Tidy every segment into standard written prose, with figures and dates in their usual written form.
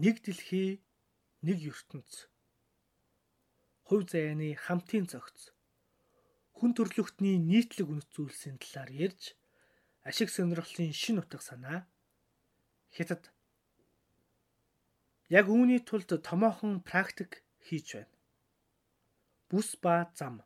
нэг дэлхий, нэг ертөнц. Хувь заяаны хамтын цогц. Хүн төрлөختний нийтлэг үнэт зүйлсийн талаар ярьж, ашиг сонирхлын шин утга санаа хятад. Яг үүний тулд томоохон практик хийж байна. Бүс ба зам.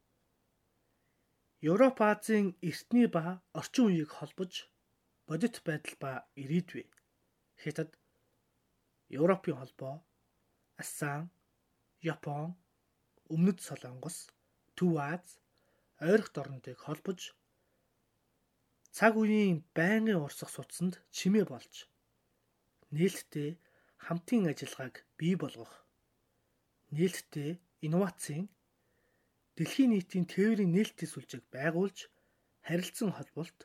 Европ Азийн эртний ба орчин үеийг холбож бодит байдал ба ирээдүй. Хятад, Европын холбоо, Асан, Япон, Өмнөд Солонгос, Төв Аз, ойрхон орнуудыг холбож цаг үеийн байнгын урсгах судсанд чимээ болж нээлттэй хамтын ажиллагааг бий болгох, нээлттэй инновацийн дэлхийн нийтийн тээврийн нээлттэй сүлжээг байгуулж харилцан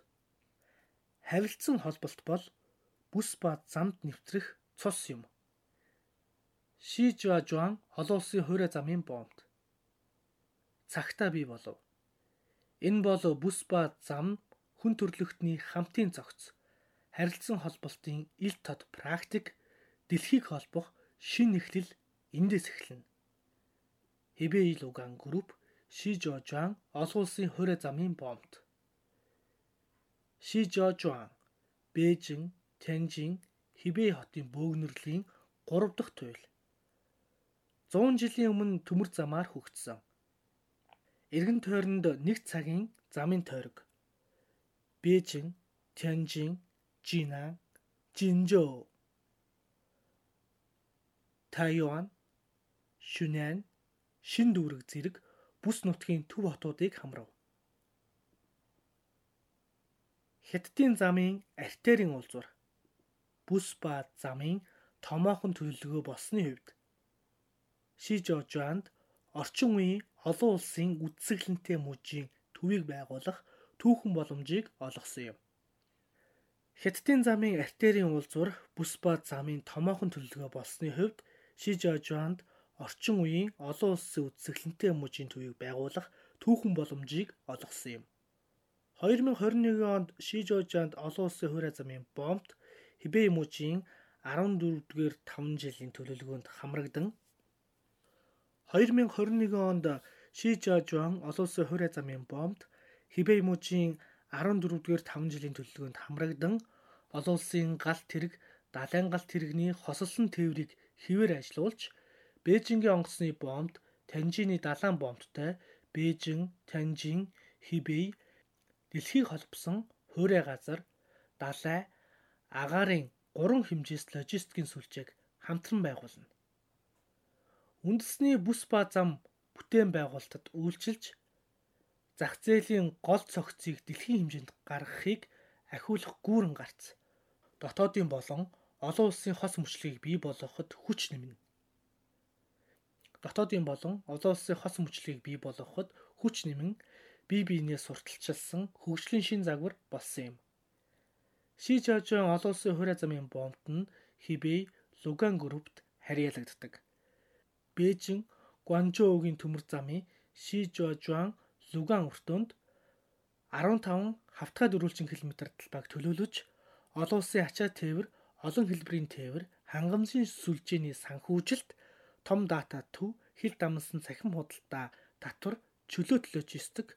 холболт бол бүс ба замд нэвтрэх цус юм. Ши Жуан олон улсын хуурай замын боомт цагтаа бий болов. Энэ бол бүс ба зам хүн төрлөختний хамтын цогц, харилцан холболтын ил тод практик, дэлхийг холбох шин эхлэл эндээс эхэлнэ. Hebei Lugan Group, Ши Жуан олон улсын хуурай замын боомт. Ши Жуан Бээжин, Тяньжин, Hebei хотын бөөгнөрлийн 3 дахь туйл. 100 жилийн өмнө төмөр замаар хөгжсөн. Эргэн тойронд 1 цагийн замын тойрог. Бээжин, Тяньжин, Жинан, Жинжоу, Тайван, Шүнэн, Шин дүүрэг зэрэг бүс нутгийн төв хотуудыг хамрав. Хятадын замын артерийн уулзвар. Бүс ба замын томоохон төлөвлөгөө болсны хувьд Ши Жуанд орчин үеийн олон улсын үдсэглэнтэй мужийн төвийг байгуулах түүхэн боломжийг олгосон юм. Хятадын замын артерийн уулзвар бүс ба замын томоохон төлөвлөгөө болсны хувьд Ши Жуанд орчин үеийн олон улсын үдсэглэнтэй мужийн төвийг байгуулах түүхэн боломжийг олгосон юм. 2021 онд Ши Жуанд олон улсын хуурай замын боомт Hebei мужийн 14-р 5 жилийн төлөвлөгөөнд хамрагдан 2021 онд Ши Жуан олон улсын хуурай замын боомт Hebei мужийн 14-р 5 жилийн төлөвлөгөөнд хамрагдан олон улсын галт тэрэг, далайн галт тэрэгний хосолсон тээврийг хэвээр ажилуулж, Бээжингийн онгоцны боомт Тяньжины далайн боомттой Бээжин, Тяньжин, Hebei дэлхийг холбосон хуурай газар, далай, агаарын 3 хэмжээст логистикийн сүлжээг хамтран байгуулна. Үндэсний бүс ба зам бүтээн байгуулалтад үйлчилж, зах зээлийн гол цогцыг дэлхийн хэмжээнд гаргахыг ахиулах гүүрэн гарц, дотоодын болон олон улсын хос мөчлөгийг бий болгоход хүч нэмнэ. Бие биенээ сурталчилсан хөгжлийн шин загвар болсон юм. Ши Жуан олон улсын хуурай замын боомт нь Hebei Lugan Group-т харьяалагддаг. Бээжин Гуанчжоугийн төмөр замын Ши Жуан Lugan өртөөнд 15 хавтгай дөрвөлжин км талбайг төлөөлөж, олон улсын ачаа тээвэр, олон хэлбэрийн тээвэр, хангамжийн сүлжээний санхүүжилт, том дата төв, хил дамнасан цахим худалдаа татвар, чөлөөт логистик,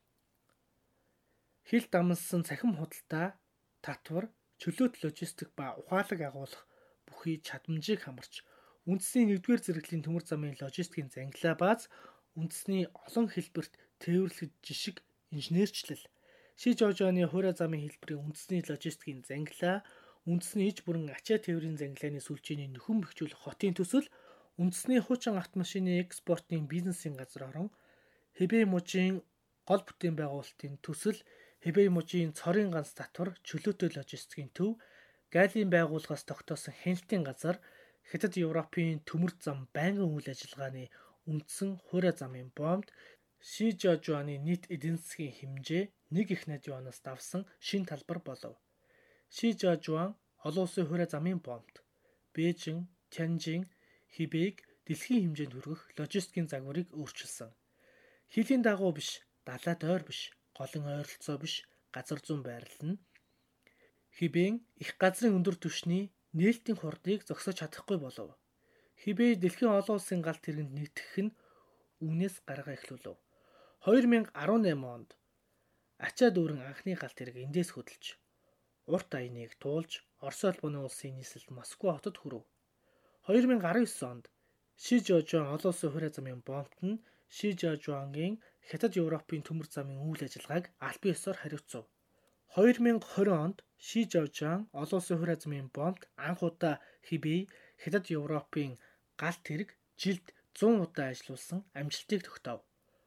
ба ухаалаг агуулах бүхий чадамжийг хамарч, үндэсний 1-р зэрэглэлийн төмөр замын логистикийн зангилаа бааз, үндэсний олон хэлбэрт тээвэрлэгдэж жишг инженерчлэл, Ши Жуаны хуурай замын хэлбэрийн үндэсний логистикийн зангилаа, үндэсний иж бүрэн ачаа тээврийн зангилааны сүлжээний нөхөн бэхжүүлэх хотын төсөл, үндэсний хуучин автомашины экспортын бизнесийн газар орон, Hebei мужийн гол бүтээн байгуулалтын төсөл, Hebei мужийн цорын ганц татвар, чөлөөтэй логистикийн төв, гаалийн байгууллагаас тогтоосон хяналтын газар, Хятад Европын төмөр зам байнгын үйл ажиллагааны үндсэн хуурай замын боомт, Ши Жуаны нийт эдийн засгийн хэмжээ 1 их найдварынаас давсан шин талбар болов. Ши Жуан олон улсын хуурай замын боомт, Бээжин, Тяньжин, Hebeiг дэлхийн хэмжээнд хүргэх логистикийн загварыг өөрчилсөн. Хилийн дагуу биш, далайд ойр биш, голын ойролцоо биш, газар зүйн байрлал нь Hebei их газрын өндөр түвшний нээлтийн хурдыг зогсоож чадахгүй болов. Хибэй дэлхийн олон улсын галт тэргэнд нэгтгэх нь үүнээс гаргаа эхлүүлв. 2018 онд ачаа дүүрэн анхны галт тэрэг эндээс хөдөлж урт аяныг туулж Орос улбаны улсын нийслэлд Москва хотод хүрэв. 2019 онд Ши Жожон олон улсын хуриа замын бомбт нь Ши Жожонгийн Хятад Европын төмөр замын үйл ажиллагааг албан ёсоор хариуцав. 2020 онд Ши Жожон олон улсын хуриа замын бомбт анх удаа Хибэй Хятад Европын галт тэрэг жилд 100 удаа ажиллуулсан амжилтыг тогтоов.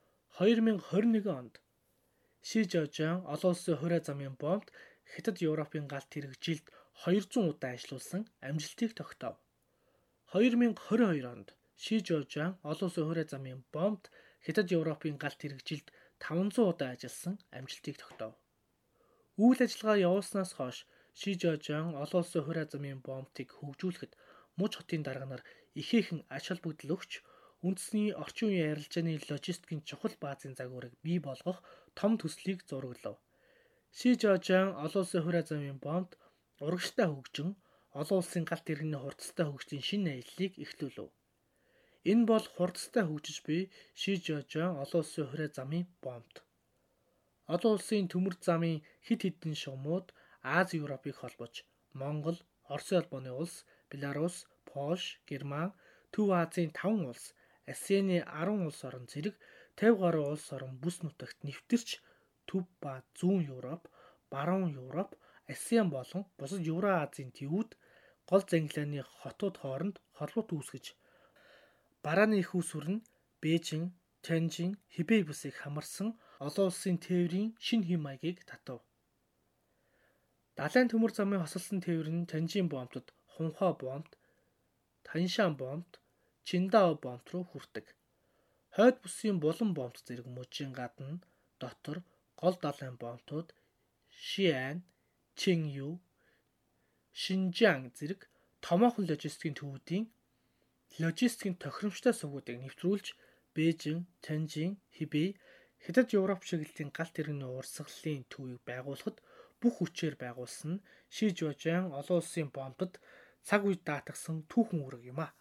2021 онд Ши Жожон олон улсын хуриа замын бомбт Хятад Европын галт тэрэг жилд 200 удаа ажиллуулсан амжилтыг тогтоов. 2022 онд Ши Жожон олон улсын хуриа замын бомбт Хятад Европын галт тэрэг жилд 500 удаа ажилласан амжилтыг тогтоов. Үйл ажиллагаа явуулснаас хойш Ши Жожон олон улсын хуриа замын бомбтыг хөгжүүлэхэд муж хотын дарга нар ихээхэн ач холбогдол өгч үндэсний орчин үеийн арилжааны логистикийн чухал баазын загварыг бий болгох том төслийг зураглав. Ши Жожон олон улсын хуриа замын бомбд урагштай хөгжин олон улсын галт тэрэгний хурдтай хөгжлийн шинэ аяллыг эхлүүлв. Энэ бол хурдтай хөгжиж буй Ши Жожон олон улсын хуриа замын бомбд. Олон улсын төмөр замын хэд хэдэн шугамуд Аз Европыг холбож Монгол, Орос улбаны улс, Беларусь, Польш, Герман, Төв Азийн 5 улс, ASEAN-ы 10 улс орон зэрэг 50 гаруй улс орон бүс нутагт нэвтэрч Төв ба Зүүн Европ, Баруун Европ, ASEAN болон бусад Евразийн төвүүд гол зангилааны хотууд хооронд холбот үүсгэж барааны их усүр нь Бээжин, Тяньжин, Хибэй бүсийг хамарсан олон улсын тээврийн шинэ хэм маягийг татав. Далайн төмөр замын хосолсон тээвэр нь Тяньжин бомбтод Хунхуа бомбт, Таншан бомбт, Чиндао бомбт руу хүрдэг. Хойд бүсийн булан бомбт зэрэг мужийн гадна дотор гол далайн бомбтууд Шиан, Чинью, Шинжаан зэрэг томоохон логистикийн төвүүдийн логистикийн тохиромжтой сувгуудыг нэвтрүүлж Бээжин, Тяньжин, Хибэй Хятад Европ чиглэлийн галт тэрэгний урсгалын төвийг байгуулахад бүх хүчээр байгуулсан нь Ши Жожон олон улсын бомбод цаг үед даатгсан түүхэн үүрэг юм а.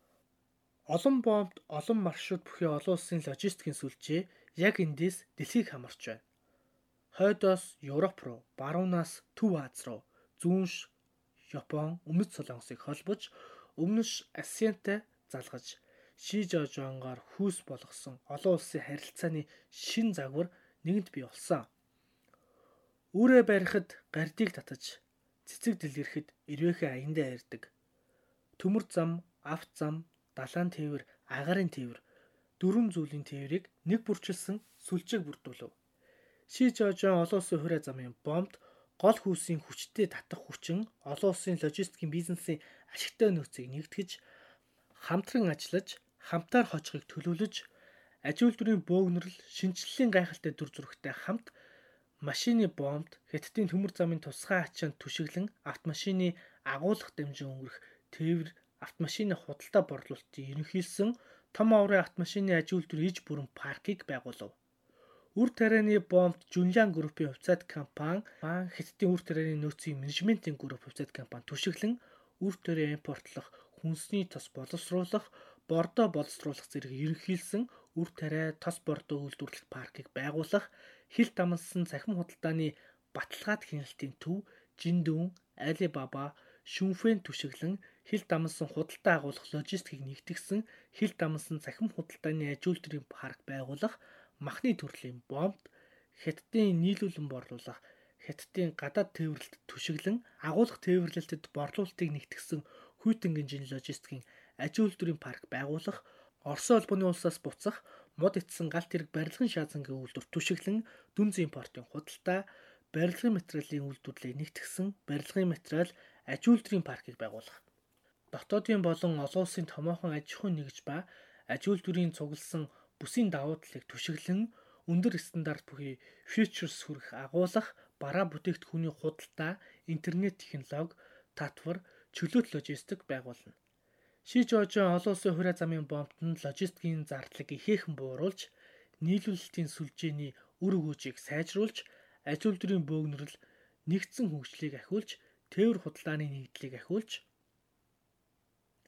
Олон бомбд олон маршрут бүхий олон улсын логистикийн сүлжээ яг эндээс дэлхийг хамарч байна. Хойдоос Европ руу, баруунаас Төв Аз руу, зүүнш Япон, Өмнөд Солонгосыг холбож, өмнөш ASEAN-тай залгаж, Ши Жожонгоор хүйс болгосон олон улсын харилцааны шин загвар нэгэнт бий болсон. Үүрээ барихад гардийг татаж, цэцэг дэлгэрхэд эрвээхээ аяндаа ярьдаг. Төмөр зам, авт зам, далайн тээвэр, агарын тээвэр, дөрвөн зүйлийн тээврийг нэг бүрчилсэн сүлжээг бүрдүүлв. Ши Жожон олон улсын хуриа замын бомбд гол хүйсийн хүчтэй татах хүчин олон улсын логистикийн бизнесийн ашигтай нөөцийг нэгтгэж, хамтран ажиллаж, хамтаар хожихыг төлөвлөж, аж үйлдвэрийн бөөгнөрл, шинжлэлийн гайхалтай дүр зурагтай хамт машины бомбд Хятадын төмөр замын тусгай ачаанд түшиглэн автомашины агуулгах дамжин өнгөрөх тээвэр автомашины худалдаа борлуулалтыг ерөнхийлсөн том аврын автомашины аж үйлдвэрийн иж бүрэн паркийг байгуулав. Үр тарианы бомбд Жунлян группийн хувьцаат компани, Хятадын үр тарианы нөөцийн менежментийн групп хувьцаат компани түшиглэн үр тариа импортлох, хүнсний тос боловсруулах, бордоо боловсруулах зэрэг ерөнхийлсөн үр тариа тос бордоо үйлдвэрлэх паркийг байгуулах, хил дамнасан цахим худалдааны баталгаад хяналтын төв Жиндүүн, Алибаба, Шүнфэн түшиглэн хил дамнасан худалдаа агуулгах логистикийг нэгтгэсэн хил дамнасан цахим худалдааны аж үйлдвэрийн парк байгуулах, махны төрлийн бомбд Хятадын нийлүүлэн борлуулах, Хятадын гадаад тээвэрлэлд түшиглэн агуулгах тээвэрлэлтэд борлуулалтыг нэгтгэсэн хүйтэн гинжин логистикийн аж үйлдвэрийн парк байгуулах, Орос улбаны улсаас буцах мод эцсэн галт тэрэг барилгын шаазангийн үйлдвэр түшиглэн дүнз импортын худалдаа, барилгын материалын үйлдвэрлэлийг нэгтгэсэн барилгын материал аж үйлдвэрийн паркийг байгуулах. Дотоодын болон олон улсын томоохон аж ахуйн нэгж ба аж үйлдвэрийн цугласан бүсийн давуу талыг түшиглэн өндөр стандарт бүхий фьючерс хүрэх агуулгах, бараа бүтээгдэхүүний худалдаа, интернет технологи, татвар, чөлөөт логистик байгуулна. Ши Жожон олон улсын хуриа замын бомбд нь логистикийн зардлыг ихээхэн бууруулж, нийлүүлэлтийн сүлжээний үр өгөөжийг сайжруулж, аж үйлдвэрийн бөөгнөрл нэгдсэн хөгжлийг ахиулж, тээвэр худалдааны нэгдлийг ахиулж,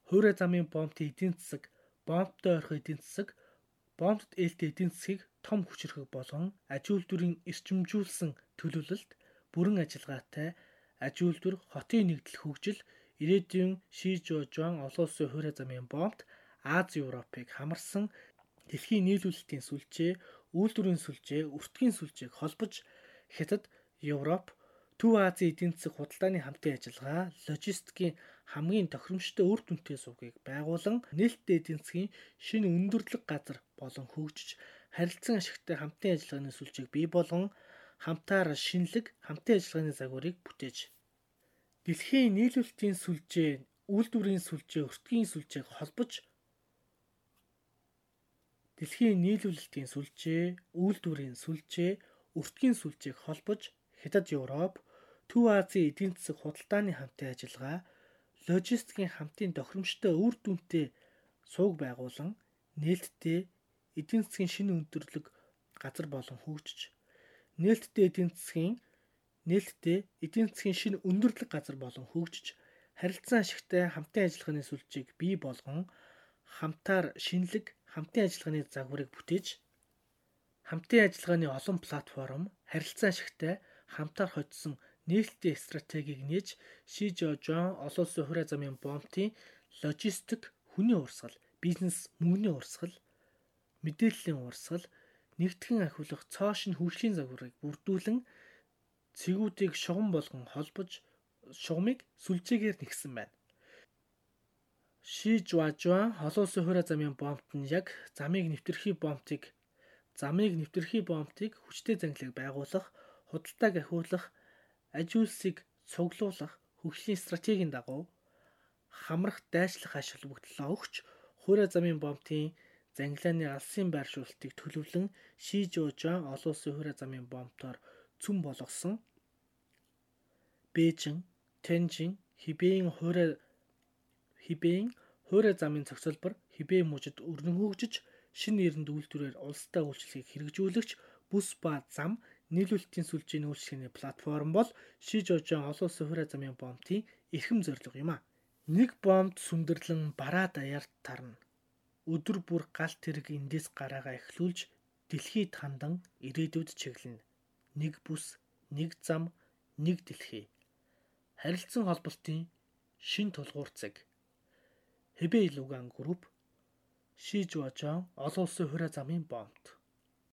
хуурай замын бомбын эдийн засаг, бомбтой ойрхон эдийн засаг, бомбд ээлтэй эдийн засгийг том хүчирхэг болгон аж үйлдвэрийн эрчимжүүлсэн төлөвлөлт, бүрэн ажиллагаатай аж үйлдвэр, хотын нэгдэл хөгжил, ирээдүйн Ши Жуажуан олон улсын хуурай замын бомбт Аз Европыг хамарсан дэлхийн нийлүүлэлтийн сүлжээ, үйлдвэрийн сүлжээ, өртгийн сүлжээг холбож Хятад, Европ, Төв Азийн эдийн засаг худалдааны хамтын ажиллагаа, логистикийн хамгийн тохиромжтой үр дүнтэй сувгийг байгуулан нээлттэй эдийн засгийн шинэ өндөрлөг газар болон хөгжиж, харилцан ашигтай хамтын ажиллагааны сүлжээг бий болгон хамтаар шинэлэг хамтын ажиллагааны загварыг бүтээж дэлхийн нийлүүлэлтийн сүлжээ, үйлдвэрийн сүлжээ, өртгийн сүлжээг холбож дэлхийн нийлүүлэлтийн сүлжээ, үйлдвэрийн сүлжээ, өртгийн сүлжээг холбож Хятад, Европ, Төв Азийн эдийн засаг худалдааны хамтын ажиллагаа, логистикийн хамтын тохиромжтой үр дүнтэй сувг байгуулан нээлттэй эдийн засгийн шинэ өндөрлөг газар болон хөгжиж, нээлттэй эдийн засгийн шинэ өндөрлөг газар болон хөгжиж, харилцан ашигтай хамтын ажиллагааны сүлжээг бий болгон хамтаар шинэлэг хамтын ажиллагааны загварыг бүтээж хамтын ажиллагааны олон платформ, харилцан ашигтай хамтаар хоцсон нээлттэй стратегийг нээж Ши Жуажуан олон улсын хуурай замын бомбын логистик, хүний урсгал, бизнес мөнгөний урсгал, мэдээллийн урсгал, нэгтгэн ахиулах цоо шин хөгжлийн загварыг бүрдүүлэн цэгүүдийг шугам болгон холбож шугамыг сүлжээгээр нэгсэн байна. Ши Жуажуан олон улсын хуурай замын бомбт нь яг замыг нэвтрэх бомбыг хүчтэй зангилыг байгуулах, худалдааг ахиулах, аж үйлсийг цуглуулах хөгжлийн стратегийн дагуу хамрах дайчлах аж холбогдлоо өгч хуурай замын бомбын зангилааны алсын байршуулалтыг төлөвлөн Ши Жуажуан олон улсын хуурай замын бомбтоор цөм болгосон Бээжин, Тяньжин, Хэбэйн хуурай замын цогцлбор Хэбэй мужид өрнөн хөгжиж, шинэ эринд үйлдвэрээр улстай үйлчлэгийг хэрэгжүүлэгч бүс ба зам нийлүүлэлтийн сүлжээний үйлчлэгээний платформ бол Ши Жуажуан олон улсын хуурай замын бомбын эрхэм зорилго юм а. Нэг бомбд сүмдэрлэн бараа даяар тарна. Өдөр бүр галт тэрэг эндээс гараагаа эхлүүлж дэлхийд хандан ирээдүйд чиглэнэ. Нэг бүс, нэг зам, нэг дэлхий. Харилцан холболтын шин тулгуур цэг. Хэбэй Луган групп, Ши Жуажуан олон улсын хуурай замын бомбт.